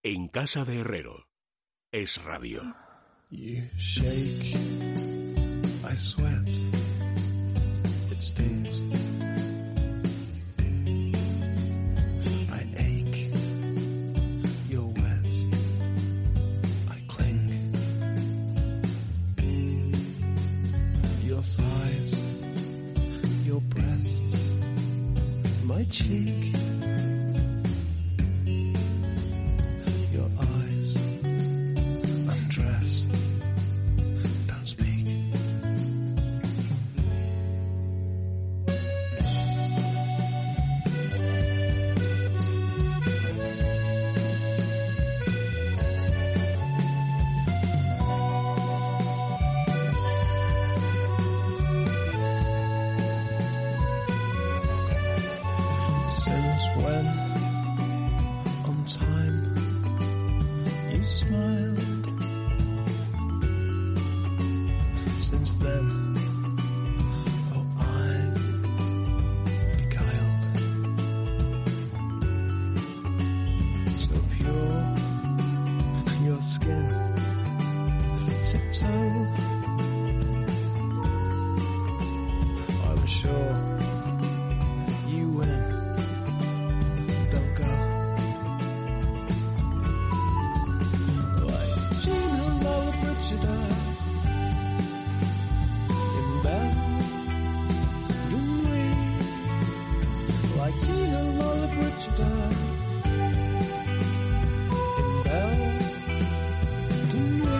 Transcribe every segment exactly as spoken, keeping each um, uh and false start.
En casa de Herrero. Es radio. You shake, I sweat, it stings. I ache, you're wet, I cling. Your thighs, your breasts, my cheek. Your eyes, undress, don't speak. Since when, on time, you smiled. Since then, oh, I'm beguiled. So pure, your skin, tiptoe. I'm sure you win. Don't go. Like Gina Lola Brigida in Belle de Nuit. Like Gina Lola Brigida in Belle de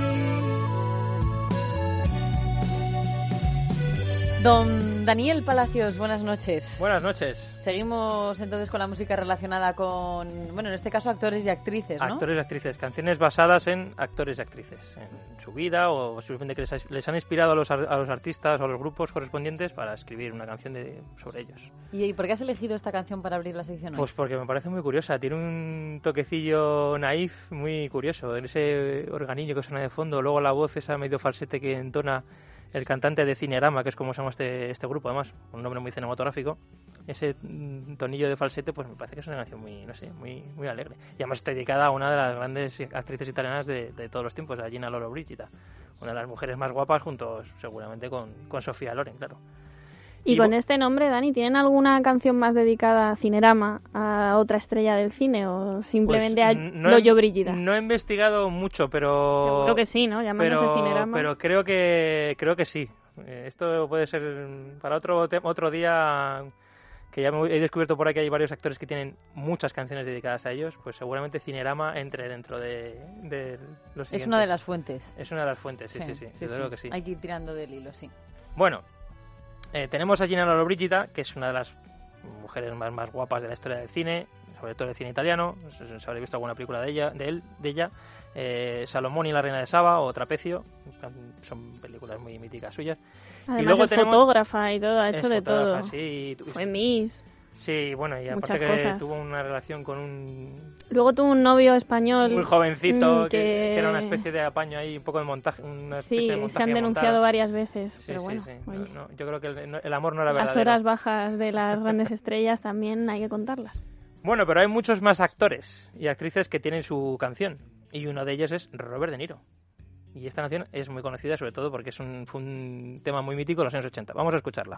Nuit. Don Daniel Palacios, buenas noches. Buenas noches. Seguimos entonces con la música relacionada con, bueno, en este caso actores y actrices, ¿no? Actores y actrices, canciones basadas en actores y actrices, en su vida o simplemente que les, les han inspirado a los, a los artistas o a los grupos correspondientes para escribir una canción de, sobre ellos. ¿Y por qué has elegido esta canción para abrir la sección hoy? Pues porque me parece muy curiosa, tiene un toquecillo naif muy curioso, en ese organillo que suena de fondo, luego la voz esa medio falsete que entona el cantante de Cinerama, que es como se llama este, este grupo, además, un nombre muy cinematográfico, ese tonillo de falsete, pues me parece que es una canción muy, no sé, muy, muy alegre. Y además está dedicada a una de las grandes actrices italianas de, de todos los tiempos, a Gina Lollobrigida, una de las mujeres más guapas, junto seguramente con, con Sofía Loren, claro. Y, Y con bo- este nombre, Dani, ¿tienen alguna canción más dedicada a Cinerama, a otra estrella del cine, o simplemente Pues, a no he- Lollobrigida? No he investigado mucho, pero... Seguro que sí, ¿no? Llamándose pero, Cinerama. pero creo que creo que sí. Eh, Esto puede ser para otro te- otro día, que ya me he descubierto por ahí que hay varios actores que tienen muchas canciones dedicadas a ellos, pues seguramente Cinerama entre dentro de, de los siguientes. Es una de las fuentes. Es una de las fuentes, sí, sí, sí, desde luego que sí. Hay que ir tirando del hilo, sí. Bueno, eh, tenemos a Gina Lollobrigida, que es una de las mujeres más, más guapas de la historia del cine, sobre todo del cine italiano. Se, se habrá visto alguna película de ella, de él, de ella. Eh, Salomón y la reina de Saba o Trapecio, son películas muy míticas suyas. Además, y luego es tenemos, fotógrafa y todo, ha es hecho de todo. fotógrafa, sí, y- Fue Miss. Sí, bueno, y aparte Muchas que cosas. tuvo una relación con un Luego tuvo un novio español. muy jovencito, mm, que... que... que era una especie de apaño ahí, un poco de montaje, una especie Sí, de montaje se han denunciado montada. varias veces, Sí, pero sí, bueno, sí. oye, No, no, yo creo que el, el amor no era las verdadero. horas bajas de las grandes estrellas también hay que contarlas. Bueno, pero hay muchos más actores y actrices que tienen su canción, y uno de ellos es Robert De Niro. Y esta canción es muy conocida sobre todo porque es un, fue un tema muy mítico de los años ochenta. Vamos a escucharla.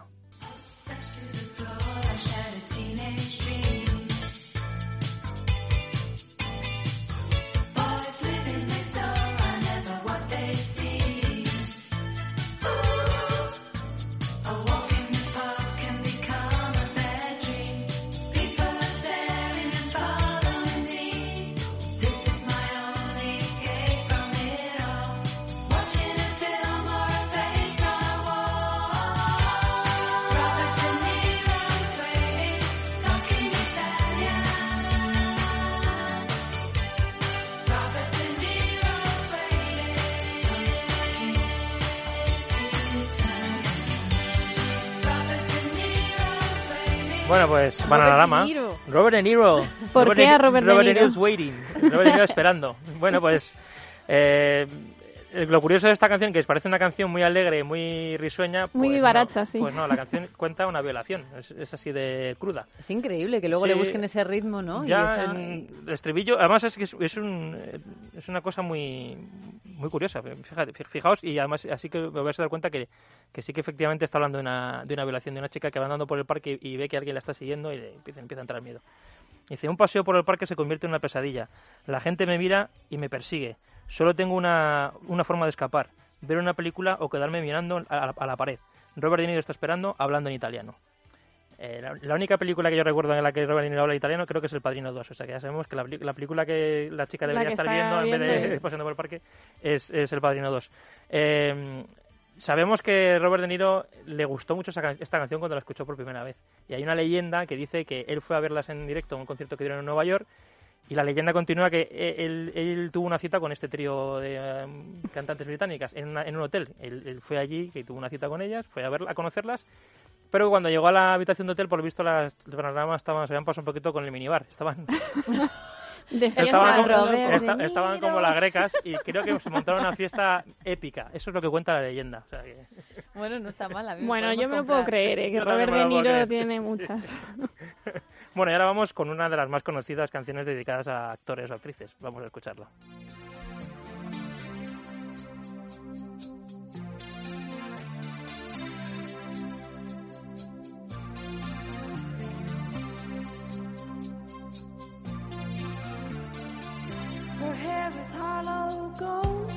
Bueno, pues Bananarama. De Niro. Robert De Niro. ¿Por Robert qué De- a Robert De Robert De Niro? Niro's waiting. Robert De Niro esperando. Bueno, pues eh, Eh, Lo curioso de esta canción, que parece una canción muy alegre, muy risueña... Pues Muy vivaracha, no, sí. Pues no, la canción cuenta una violación, es, es así de cruda. Es increíble que luego Sí. le busquen ese ritmo, ¿no? Y Ya esa- en el estribillo, además es que es, es, un, eh, es una cosa muy muy curiosa, fíjate, fijaos, y además así que me vais a dar cuenta que, que sí que efectivamente está hablando de una, de una violación, de una chica que va andando por el parque y, y ve que alguien la está siguiendo y le empieza, empieza a entrar miedo. Dice, un paseo por el parque se convierte en una pesadilla, la gente me mira y me persigue, solo tengo una, una forma de escapar, ver una película o quedarme mirando a la, a la pared. Robert De Niro está esperando, hablando en italiano. Eh, la, la única película que yo recuerdo en la que Robert De Niro habla italiano creo que es El Padrino dos, o sea que ya sabemos que la, la película que la chica La debería que estar está viendo en vez viendo de es- paseando por el parque es, es El Padrino dos. Eh, sabemos que Robert De Niro le gustó mucho esa, can- esta canción cuando la escuchó por primera vez, y hay una leyenda que dice que él fue a verlas en directo a un concierto que dieron en Nueva York, y la leyenda continúa que él, él tuvo una cita con este trío de eh, cantantes británicas en, una- en un hotel. Él, él fue allí, que tuvo una cita con ellas, fue a, verla, a conocerlas, pero cuando llegó a la habitación de hotel, por lo visto, las, los panoramas estaban, se habían pasado un poquito con el minibar. Estaban, De fiesta, estaban, como, Robert De esta- Niro. estaban como las grecas y creo que se montaron una fiesta épica. Eso es lo que cuenta la leyenda. O sea que... Bueno, no está mal. a mí me Bueno, podemos yo me lo comprar. puedo creer, ¿eh? que Yo también Robert me De lo puedo Niro creer. tiene Sí. muchas. Bueno, y ahora vamos con una de las más conocidas canciones dedicadas a actores o actrices. Vamos a escucharlo. Her hair is hollow gold,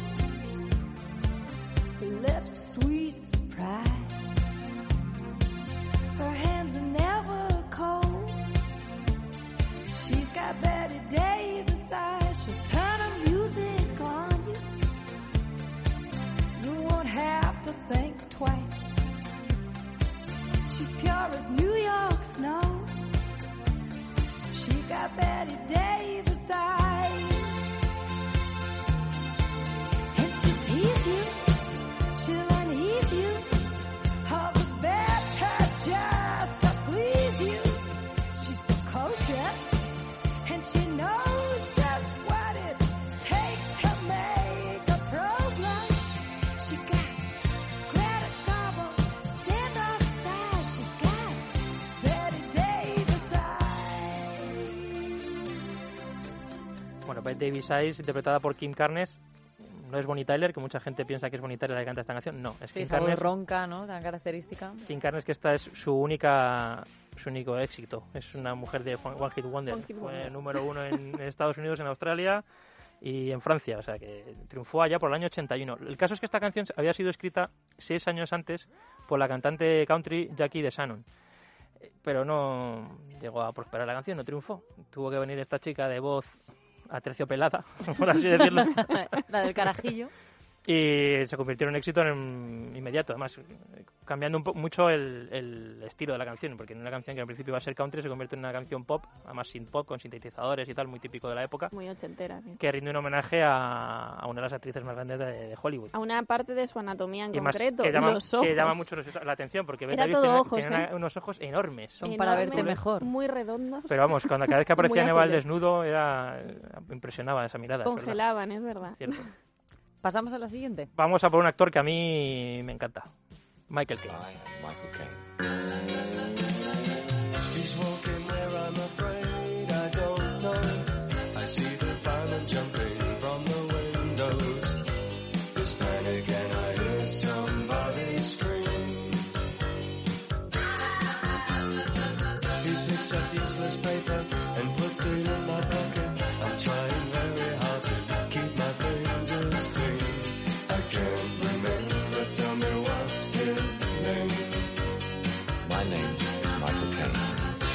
her lips sweet surprise. Her hands are never cold. She's got Betty Davis eyes. She'll turn her music on you. You won't have to think twice. She's pure as New York snow. She got Betty Davis eyes. And she'll tease you, she'll unease you, all the better just to please you. She's precocious, and she knows just what it takes to make a pro blush. She got Greta Garbo, stand-off style. She's got Betty Davis eyes. Bueno, Bette Davis Eyes, interpretada por Kim Carnes. No es Bonnie Tyler, que mucha gente piensa que es Bonnie Tyler la que canta esta canción. No, es Sí, Kim esa voz Carnes. ronca, ¿no? Tan característica. Kim Carnes, que esta es su única su único éxito. Es una mujer de One Hit Wonder. One Hit Fue Wonder. número uno en Estados Unidos, en Australia y en Francia. O sea, que triunfó allá por el año ochenta y uno. El caso es que esta canción había sido escrita seis años antes por la cantante country Jackie DeShannon. Pero no llegó a prosperar la canción, no triunfó. Tuvo que venir esta chica de voz aterciopelada, por así decirlo. La del carajillo. Y se convirtió en un éxito en inmediato, además eh, cambiando un po- mucho el, el estilo de la canción, porque en una canción que al principio iba a ser country se convierte en una canción pop, además synth pop con sintetizadores y tal, muy típico de la época, Muy ochentera, sí. que rinde un homenaje a, a una de las actrices más grandes de, de Hollywood. A una parte de su anatomía en Y más concreto, que llama, los ojos. que llama mucho los- la atención, porque Bette Era Davis todo tiene, ojos, tiene ¿eh? una- unos ojos enormes. Son para Enormes, verte mejor. Muy redondos. Pero vamos, cuando cada vez que aparecía Muy Neva al azules. desnudo, era, impresionaba esa mirada. es verdad. Congelaban, es verdad. Cierto. Pasamos a la siguiente. Vamos a por un actor que a mí me encanta, Michael Caine. I am Michael Caine. He's walking where I'm afraid I don't know. I see the fireman jumping from the windows. There's panic and I hear somebody scream. He picks up useless paper and puts it in my pocket. I'm trying very hard to keep my fingers clean. I can't remember, tell me what's his name. My name is Michael Caine.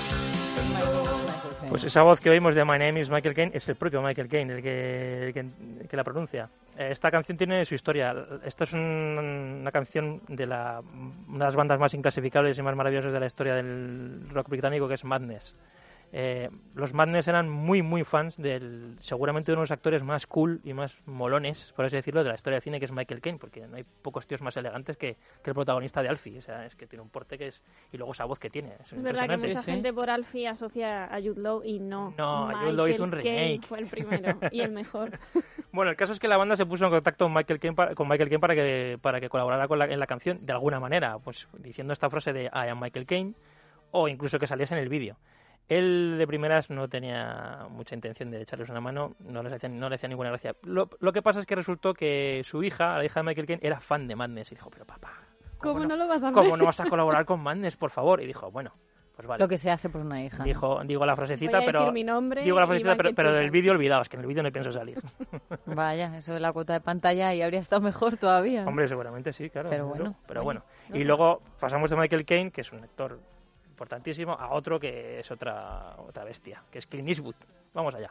Pues esa voz que oímos de My Name is Michael Caine es el propio Michael Caine el que, el que, el que la pronuncia. Eh, Esta canción tiene su historia. Esta es un- una canción de la, una de las bandas más inclasificables y más maravillosas de la historia del rock británico, que es Madness. Eh, los Madness eran muy, muy fans del seguramente uno de los actores más cool y más molones, por así decirlo, de la historia del cine, que es Michael Caine, porque no hay pocos tíos más elegantes que, que el protagonista de Alfie. O sea, es que tiene un porte que es... Y luego esa voz que tiene. Es Es verdad que impresionante. mucha Sí, sí. gente por Alfie asocia a Jude Law y no. No, Michael Jude Law hizo un Caine remake. fue el primero y el mejor. Bueno, el caso es que la banda se puso en contacto con Michael Caine para, con Michael Caine para que para que colaborara con la, en la canción de alguna manera, pues diciendo esta frase de I am Michael Caine, o incluso que saliese en el vídeo. Él de primeras no tenía mucha intención de echarles una mano, no les hacía, no le hacía ninguna gracia. Lo, lo que pasa es que resultó que su hija, la hija de Michael Caine, era fan de Madness y dijo, pero papá, ¿Cómo no lo vas a hacer? ¿cómo no vas a colaborar con Madness, por favor? Y dijo, bueno, pues vale. Lo que se hace por una hija. Dijo, digo la frasecita, Voy a pero decir mi nombre digo la y frasecita, van pero, que pero del chutan. vídeo olvidaos, que en el vídeo no pienso salir. Vaya, eso de la cuota de pantalla y habría estado mejor todavía. ¿no? Hombre, seguramente sí, claro. Pero desde bueno, luego, pero bueno, bueno. no Y sé. luego pasamos de Michael Caine, que es un actor importantísimo, a otro que es otra otra bestia, que es Clint Eastwood. Vamos allá.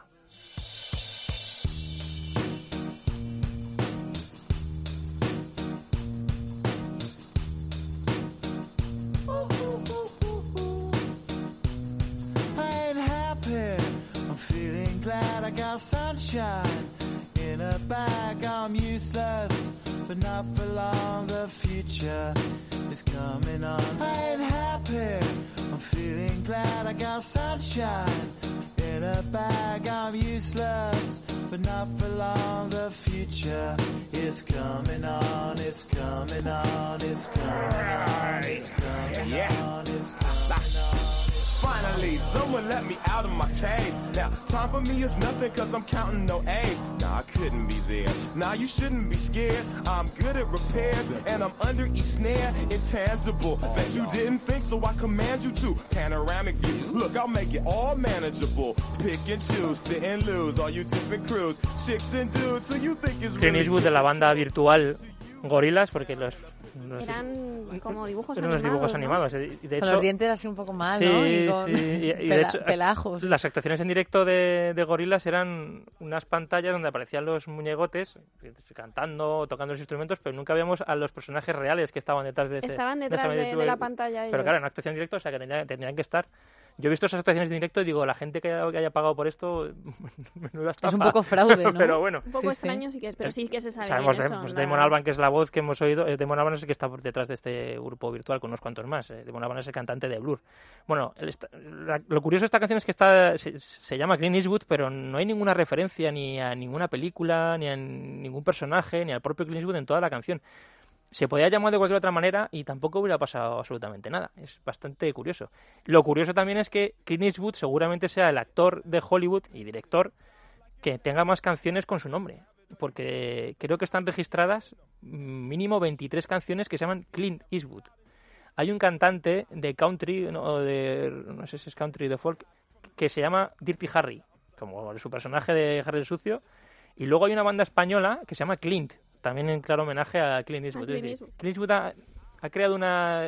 I ain't happy. I'm feeling glad I got sunshine in a bag. I'm useless, but not for long. The future is coming on. I ain't happy. I'm feeling glad I got sunshine in a bag. I'm useless, but not for long. The future is coming on. It's coming on. It's coming on. It's coming on. It's coming on. Finally, someone let me out of my cage. Now, time for me is nothing cause I'm counting no A's. Nah, I couldn't be there. Nah, you shouldn't be scared. I'm good at repairs and I'm under each snare. Intangible, that you didn't think, so I command you to. Panoramic view, look, I'll make it all manageable. Pick and choose, sit and lose, all you different crews. Chicks and dudes, who you think is Clint really Eastwood de la banda virtual Gorillaz, porque los... los Eran como dibujos eran unos animados, dibujos ¿no? animados. eh, y de Con hecho, los dientes así un poco mal, sí, ¿no? Y con sí, y, y de pela- hecho, pelajos. las actuaciones en directo de, de Gorillaz eran unas pantallas donde aparecían los muñegotes eh, cantando, tocando los instrumentos, pero nunca veíamos a los personajes reales que estaban detrás de ese, Estaban de detrás esa de, miniatura. de la pantalla Pero ellos. claro, en una actuación en directo, o sea que tendrían, tendrían que estar. Yo he visto esas actuaciones en directo y digo, la gente que haya, que haya pagado por esto, menuda estafa. Es un poco fraude, ¿no? Pero bueno. Un poco Sí, sí. extraño sí que es, pero sí que se sabe Sabemos, quiénes eh, son pues las- Damon Albarn, que es la voz que hemos oído, eh, Damon Albarn es el que está por detrás de este grupo virtual con unos cuantos más. Eh. Damon Albarn es el cantante de Blur. Bueno, el esta- la- lo curioso de esta canción es que está se, se llama Clint Eastwood, pero no hay ninguna referencia ni a ninguna película, ni a ningún personaje, ni al propio Clint Eastwood en toda la canción. Se podía llamar de cualquier otra manera y tampoco hubiera pasado absolutamente nada. Es bastante curioso. Lo curioso también es que Clint Eastwood seguramente sea el actor de Hollywood y director que tenga más canciones con su nombre. Porque creo que están registradas mínimo veintitrés canciones que se llaman Clint Eastwood. Hay un cantante de country, no, de, no sé si es country de folk, que se llama Dirty Harry, como su personaje de Harry el Sucio. Y luego hay una banda española que se llama Clint, también en claro homenaje a Clint Eastwood. A Clint Es decir, Eastwood. Clint Eastwood ha, ha creado una,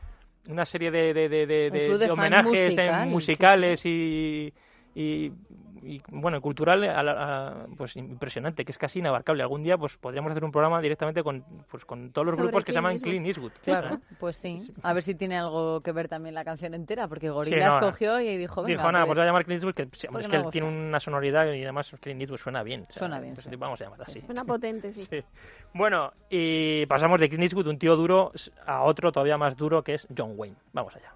una serie de, de, de, de, Un de- club de de fan homenajes musical, eh, sí, musicales y, y, y, bueno, cultural a la- a- pues impresionante, que es casi inabarcable. Algún día pues podríamos hacer un programa directamente con, pues, con todos los Sobre grupos que se Clint llaman Eastwood. Clint Eastwood. Claro, pues sí. A ver si tiene algo que ver también la canción entera, porque Gorillaz Sí, no, cogió y dijo, venga, Dijo, nada, pues pues, voy a llamar Clint Eastwood, que sí, hombre, ¿por es qué que no él tiene gusta? una sonoridad y además Clint Eastwood suena bien. o sea, Suena bien, pues, sí. vamos a llamarlo así. Suena potente, sí. Sí. Bueno, y pasamos de Clint Eastwood, un tío duro, a otro todavía más duro, que es John Wayne. Vamos allá.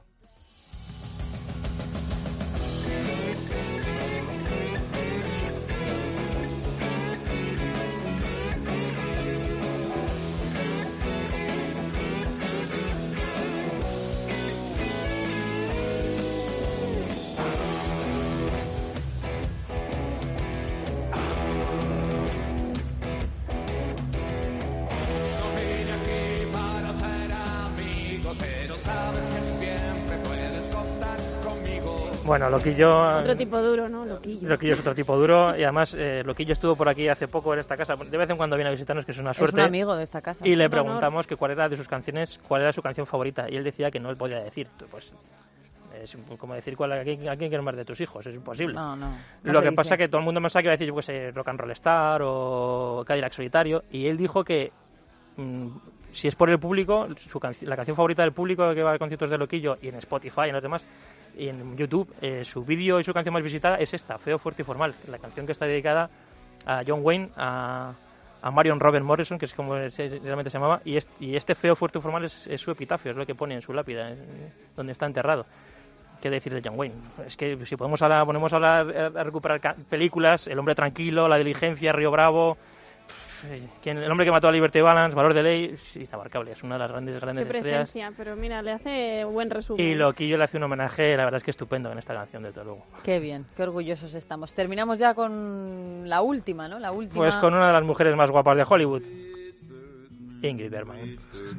Bueno, Loquillo... Otro tipo duro, ¿no? Loquillo. Loquillo es otro tipo duro y además eh, Loquillo estuvo por aquí hace poco en esta casa. De vez en cuando viene a visitarnos, que es una es suerte. un amigo de esta casa. Y le Un honor. preguntamos que cuál era de sus canciones, cuál era su canción favorita. Y él decía que no él podía decir. Pues es como decir cuál, a, quién, a quién quieres más de tus hijos, es imposible. No, no. no Lo se que dice. pasa es que todo el mundo pensaba que iba a decir, yo qué sé, Rock and Roll Star o Cadillac Solitario. Y él dijo que mm, si es por el público, su canci- la canción favorita del público que va a conciertos de Loquillo y en Spotify y en los demás, y en YouTube, eh, su vídeo y su canción más visitada es esta, Feo, Fuerte y Formal, la canción que está dedicada a John Wayne, a, a Marion Robert Morrison, que es como se, realmente se llamaba, y, es, y este Feo, Fuerte y Formal es, es su epitafio, es lo que pone en su lápida, en, donde está enterrado. ¿Qué decir de John Wayne? Es que si podemos hablar, ponemos a, hablar, a recuperar ca- películas, El hombre tranquilo, La diligencia, Río Bravo, ¿quién, El hombre que mató a Liberty Balance, Valor de ley, sí, inabarcable, es una de las grandes, grandes Qué estrellas. presencia, pero mira, le hace buen resumen. Y Loquillo le hace un homenaje, la verdad es que estupendo en esta canción, desde luego. Qué bien, qué orgullosos estamos. Terminamos ya con la última, ¿no? La última. Pues con una de las mujeres más guapas de Hollywood, Ingrid Bergman.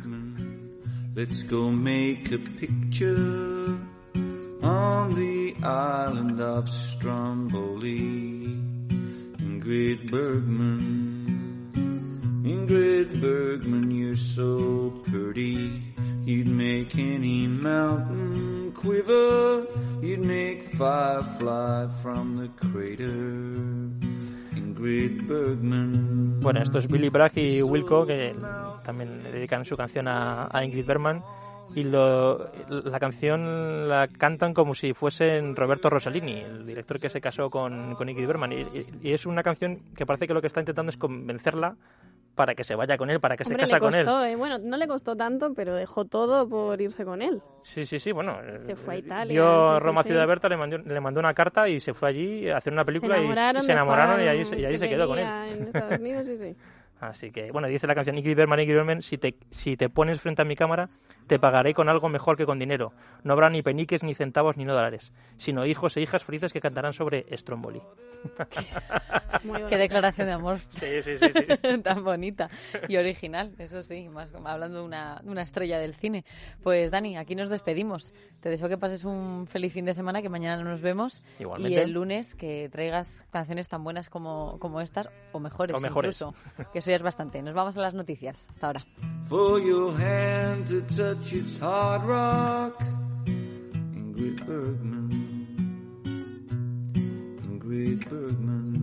Let's go make a picture on the island of Stromboli. Ingrid Bergman, Ingrid Bergman, you're so pretty. You'd make any mountain quiver. You'd make fire fly from the crater. Ingrid Bergman. Bueno, esto es Billy Bragg y Wilco, que también le dedican su canción a, a Ingrid Bergman. Y lo, la canción la cantan como si fuesen Roberto Rossellini, el director que se casó con, con Ingrid Bergman. Y, y, y es una canción que parece que lo que está intentando es convencerla para que se vaya con él, para que Hombre, se casa le costó, con él. Eh. Bueno, no le costó tanto, pero dejó todo por irse con él. Sí, sí, sí, bueno. Se fue a Italia. Yo sí, a Roma sí, Ciudad sí. Berta le mandó, le mandó una carta y se fue allí a hacer una película se y, enamoraron, y se enamoraron y de ahí, se- y ahí Juan se que quedó con él. venía En Estados Unidos, sí, sí. Así que, bueno, dice la canción Ingrid Bergman, Ingrid Bergman, si te, si te pones frente a mi cámara, te pagaré con algo mejor que con dinero. No habrá ni peniques, ni centavos, ni no dólares, sino hijos e hijas felices que cantarán sobre Stromboli. Muy Qué bonito. declaración de amor. Sí, sí, sí, sí. Tan bonita y original, eso sí, más como hablando de una, de una estrella del cine. Pues Dani, aquí nos despedimos. Te deseo que pases un feliz fin de semana, que mañana no nos vemos. Igualmente. Y el lunes que traigas canciones tan buenas como, como estas, o mejores, O mejores. incluso, que eso ya es bastante. Nos vamos a las noticias. Hasta ahora. For your hand to touch its hard rock. Ingrid Bergman, Ingrid Bergman.